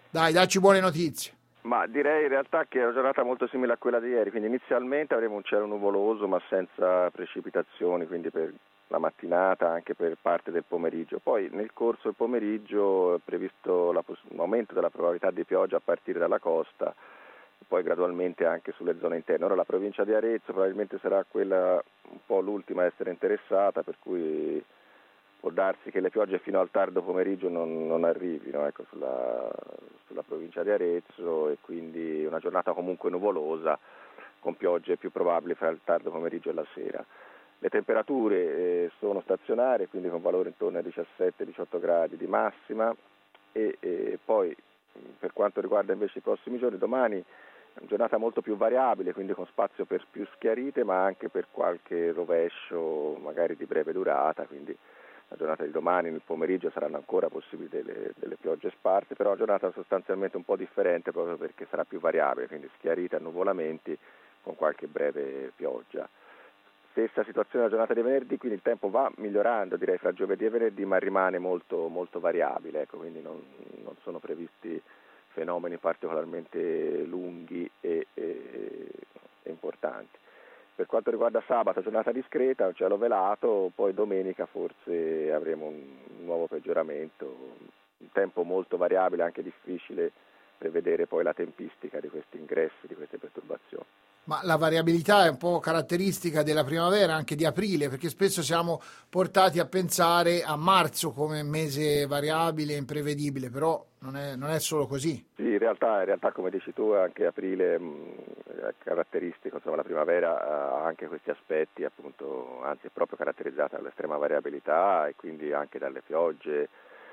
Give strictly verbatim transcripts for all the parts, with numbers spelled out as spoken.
Dai, dacci buone notizie. Ma direi in realtà che è una giornata molto simile a quella di ieri, quindi inizialmente avremo un cielo nuvoloso ma senza precipitazioni, quindi per la mattinata, anche per parte del pomeriggio. Poi nel corso del pomeriggio è previsto la poss- un aumento della probabilità di pioggia a partire dalla costa, poi gradualmente anche sulle zone interne. Ora la provincia di Arezzo probabilmente sarà quella un po' l'ultima a essere interessata, per cui può darsi che le piogge fino al tardo pomeriggio non, non arrivino ecco, sulla, sulla provincia di Arezzo, e quindi una giornata comunque nuvolosa con piogge più probabili fra il tardo pomeriggio e la sera. Le temperature eh, sono stazionarie, quindi con valore intorno ai diciassette diciotto gradi di massima, e, e poi per quanto riguarda invece i prossimi giorni, domani è una giornata molto più variabile, quindi con spazio per più schiarite ma anche per qualche rovescio magari di breve durata, quindi la giornata di domani nel pomeriggio saranno ancora possibili delle, delle piogge sparse, però una giornata sostanzialmente un po' differente proprio perché sarà più variabile, quindi schiarite, annuvolamenti con qualche breve pioggia. Stessa situazione la giornata di venerdì, quindi il tempo va migliorando direi fra giovedì e venerdì, ma rimane molto, molto variabile, ecco, quindi non, non sono previsti fenomeni particolarmente lunghi e, e, e importanti. Per quanto riguarda sabato, giornata discreta, un cielo velato, poi domenica forse avremo un nuovo peggioramento, un tempo molto variabile, anche difficile prevedere poi la tempistica di questi ingressi, di queste perturbazioni. Ma la variabilità è un po' caratteristica della primavera, anche di aprile, perché spesso siamo portati a pensare a marzo come mese variabile e imprevedibile, però non è, non è solo così. Sì, in realtà, in realtà come dici tu anche aprile mh, è caratteristico, insomma la primavera ha anche questi aspetti, appunto, anzi è proprio caratterizzata dall'estrema variabilità e quindi anche dalle piogge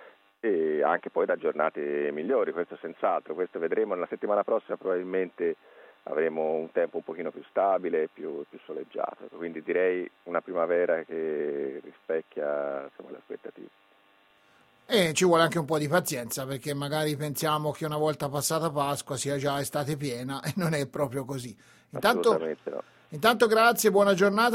e anche poi da giornate migliori, questo senz'altro, questo vedremo nella settimana prossima, probabilmente avremo un tempo un pochino più stabile e più, più soleggiato, quindi direi una primavera che rispecchia insomma, le aspettative. E ci vuole anche un po' di pazienza, perché magari pensiamo che una volta passata Pasqua sia già estate piena e non è proprio così. Intanto, Assolutamente no. intanto grazie, buona giornata.